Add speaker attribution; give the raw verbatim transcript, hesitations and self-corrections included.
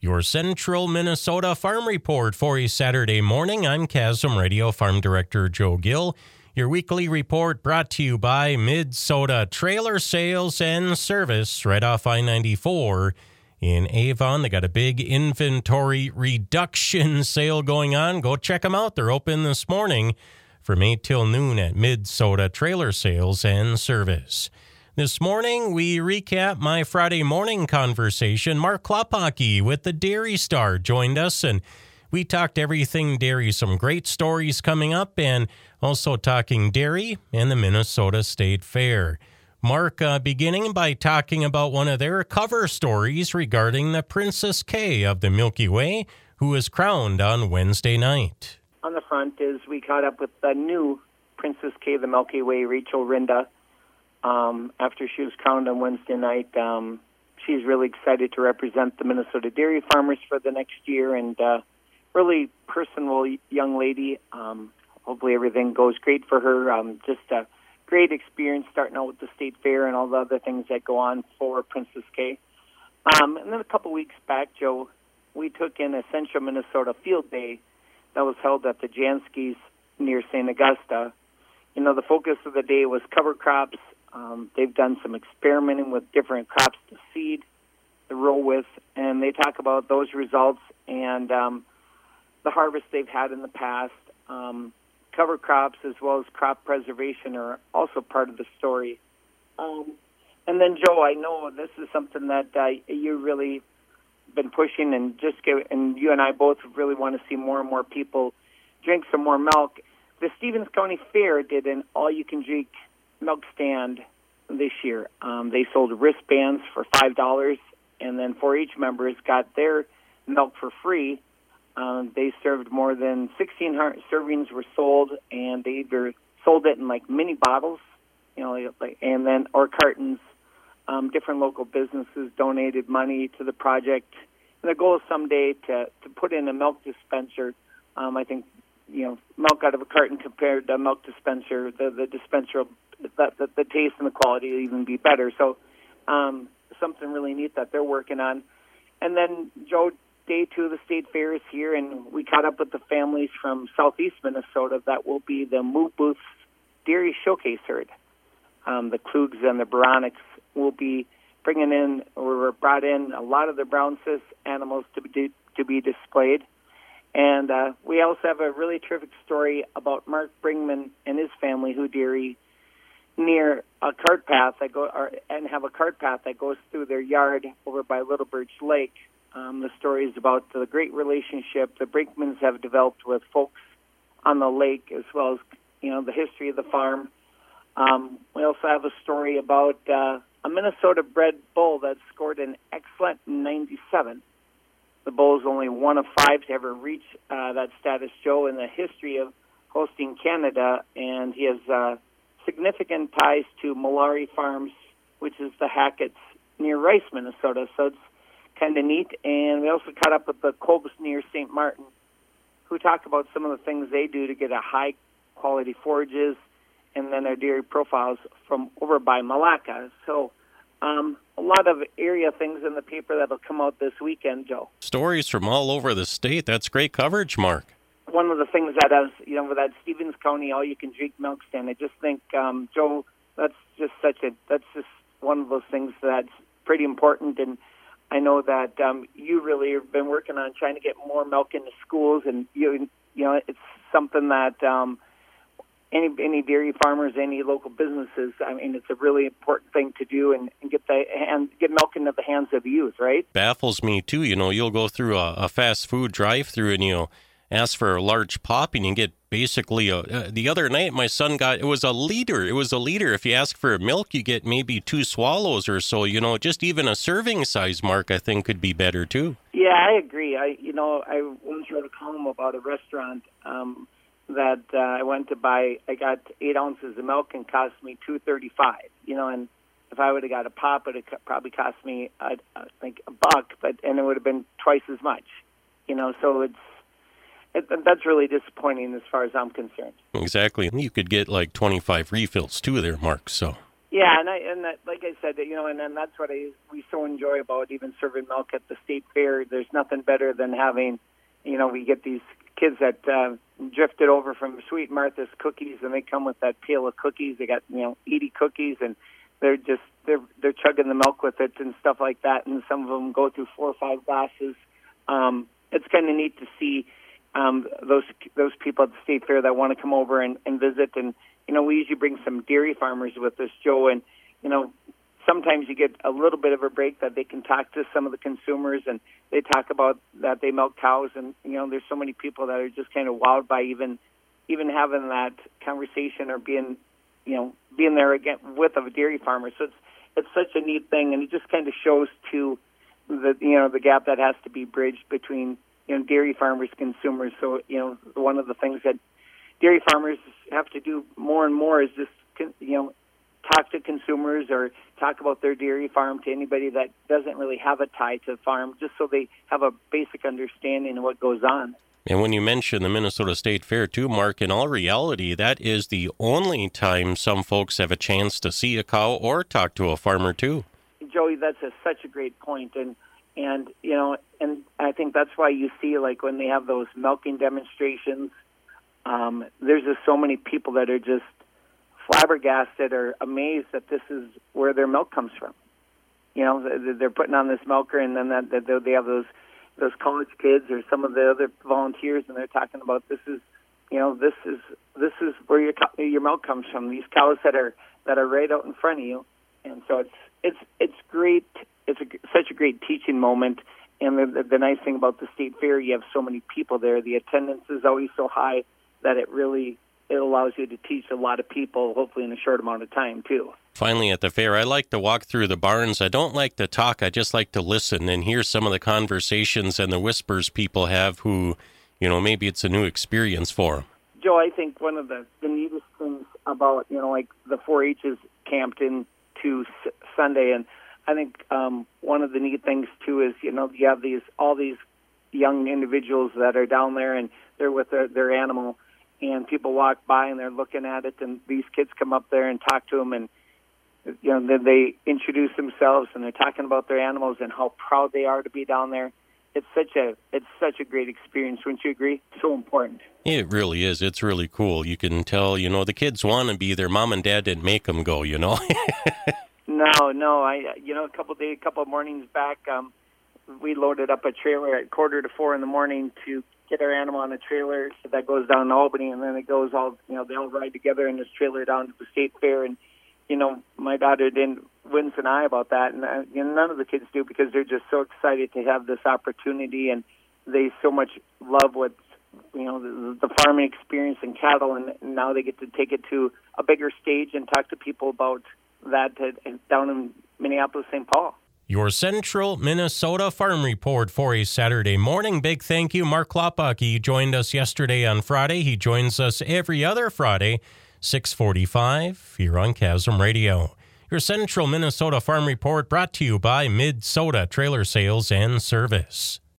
Speaker 1: Your Central Minnesota Farm Report for a Saturday morning. I'm Chasm Radio Farm Director Joe Gill. Your weekly report brought to you by Mid-Soda Trailer Sales and Service right off I ninety-four in Avon. They got a big inventory reduction sale going on. Go check them out. They're open this morning from eight till noon at Mid-Soda Trailer Sales and Service. This morning, we recap my Friday morning conversation. Mark Klopacki with the Dairy Star joined us, and we talked everything dairy. Some great stories coming up, and also talking dairy and the Minnesota State Fair. Mark, uh, beginning by talking about one of their cover stories regarding the Princess K of the Milky Way, who was crowned on Wednesday night.
Speaker 2: On the front is we caught up with the new Princess K of the Milky Way, Rachel Rinda. Um, after she was crowned on Wednesday night, um, she's really excited to represent the Minnesota dairy farmers for the next year, and uh, really personable young lady. Um, hopefully everything goes great for her. Um, just a great experience starting out with the state fair and all the other things that go on for Princess K. Um, and then a couple weeks back, Joe, we took in a Central Minnesota Field Day that was held at the Janskis near Saint Augusta. You know, the focus of the day was cover crops. Um, they've done some experimenting with different crops to seed, to row with, and they talk about those results and um, the harvest they've had in the past. Um, cover crops as well as crop preservation are also part of the story. Um, and then, Joe, I know this is something that uh, you really been pushing, and just give, and you and I both really want to see more and more people drink some more milk. The Stevens County Fair did an all-you-can-drink milk stand this year. Um, they sold wristbands for five dollars, and then four H members got their milk for free. Um, they served more than sixteen hundred servings were sold, and they either sold it in like mini bottles, you know, like, and then or cartons. Um, different local businesses donated money to the project, and the goal is someday to to put in a milk dispenser. Um, I think, you know, milk out of a carton compared to a milk dispenser, the, the dispenser, the, the, the taste and the quality will even be better. So um, something really neat that they're working on. And then, Joe, day two of the state fair is here, and we caught up with the families from southeast Minnesota that will be the Move Booth's Dairy Showcase herd. Um, the Klugs and the Baronics will be bringing in, or brought in, a lot of the brown cis animals to be, to be displayed. And uh, we also have a really terrific story about Mark Bringman and his family who dairy near a cart path that go, or, and have a cart path that goes through their yard over by Little Birch Lake. Um, the story is about the great relationship the Brinkmans have developed with folks on the lake, as well as, you know, the history of the farm. Um, we also have a story about uh, a Minnesota-bred bull that scored an excellent ninety-seven. The bull is only one of five to ever reach uh, that status, Joe, in the history of hosting Canada, and he has uh, significant ties to Malari Farms, which is the Hackett's near Rice, Minnesota. So it's kind of neat. And we also caught up with the Colbs near Saint Martin, who talk about some of the things they do to get a high-quality forages and then their dairy profiles from over by Malacca. So um, a lot of area things in the paper that'll come out this weekend, Joe.
Speaker 1: Stories from all over the state. That's great coverage, Mark.
Speaker 2: One of the things that has, you know, with that Stevens County all-you-can-drink milk stand, I just think, um, Joe, that's just such a, that's just one of those things that's pretty important. And I know that um, you really have been working on trying to get more milk into schools, and you, you know, it's something that um, any any dairy farmers, any local businesses, I mean, it's a really important thing to do, and, and get the hand, get milk into the hands of the youth, right?
Speaker 1: Baffles me too. You know, you'll go through a, a fast food drive-through and you'll ask for a large pop, and you get basically a. Uh, the other night, my son got it was a liter. It was a liter. If you ask for milk, you get maybe two swallows or so. You know, just even a serving size, Mark, I think could be better too.
Speaker 2: Yeah, I agree. I you know I once wrote a column about a restaurant. Um, that uh, I went to buy, I got eight ounces of milk and cost me two thirty-five. You know, and if I would have got a pop, it would have probably cost me, I think, a buck, but and it would have been twice as much. You know, so it's it, that's really disappointing as far as I'm concerned.
Speaker 1: Exactly. You could get like twenty-five refills too there, Mark. So
Speaker 2: Yeah, and I and that, like I said, you know, and then that's what I we so enjoy about even serving milk at the state fair. There's nothing better than having, you know, we get these kids that uh, drifted over from Sweet Martha's Cookies, and they come with that pail of cookies. They got, you know, eighty cookies, and they're just they're they're chugging the milk with it and stuff like that. And some of them go through four or five glasses. Um, it's kind of neat to see um, those those people at the state fair that want to come over and, and visit. And you know, we usually bring some dairy farmers with us, Joe, and you know, sometimes you get a little bit of a break that they can talk to some of the consumers, and they talk about that they milk cows, and you know, there's so many people that are just kind of wowed by even even having that conversation or being, you know, being there again with a dairy farmer. So it's it's such a neat thing, and it just kind of shows to the you know the gap that has to be bridged between, you know, dairy farmers, consumers. So you know, one of the things that dairy farmers have to do more and more is just, you know, talk to consumers or talk about their dairy farm to anybody that doesn't really have a tie to the farm, just so they have a basic understanding of what goes on.
Speaker 1: And when you mention the Minnesota State Fair, too, Mark, in all reality, that is the only time some folks have a chance to see a cow or talk to a farmer, too.
Speaker 2: Joey, that's a, such a great point. And, and, you know, and I think that's why you see, like, when they have those milking demonstrations, um, there's just so many people that are just flabbergasted or amazed that this is where their milk comes from. You know, they're putting on this milker, and then that, that they have those those college kids or some of the other volunteers, and they're talking about this is, you know, this is this is where your your milk comes from. These cows that are that are right out in front of you, and so it's it's it's great. It's a, such a great teaching moment. And the, the nice thing about the state fair, you have so many people there. The attendance is always so high that it really it allows you to teach a lot of people, hopefully in a short amount of time, too.
Speaker 1: Finally, at the fair, I like to walk through the barns. I don't like to talk. I just like to listen and hear some of the conversations and the whispers people have who, you know, maybe it's a new experience for them.
Speaker 2: Joe, I think one of the, the neatest things about, you know, like the four H is camped into S- Sunday, and I think um, one of the neat things, too, is, you know, you have these all these young individuals that are down there, and they're with their, their animal, and people walk by and they're looking at it, and these kids come up there and talk to them, and you know, then they introduce themselves and they're talking about their animals and how proud they are to be down there. It's such a it's such a great experience. Wouldn't you agree? So important.
Speaker 1: It really is. It's really cool. You can tell, you know, the kids want to be there. Mom and Dad didn't make them go, you know.
Speaker 2: no, no. I you know a couple days, a couple of mornings back, um, we loaded up a trailer at quarter to four in the morning to get our animal on a trailer that goes down to Albany, and then it goes all, you know, they all ride together in this trailer down to the state fair. And, you know, my daughter didn't wince an eye about that, and uh, you know, none of the kids do, because they're just so excited to have this opportunity, and they so much love what, you know, the, the farming experience and cattle, and now they get to take it to a bigger stage and talk to people about that uh, down in Minneapolis, Saint Paul.
Speaker 1: Your Central Minnesota Farm Report for a Saturday morning. Big thank you, Mark Klopach. He joined us yesterday on Friday. He joins us every other Friday, six forty-five, here on Chasm Radio. Your Central Minnesota Farm Report brought to you by Mid-Soda Trailer Sales and Service.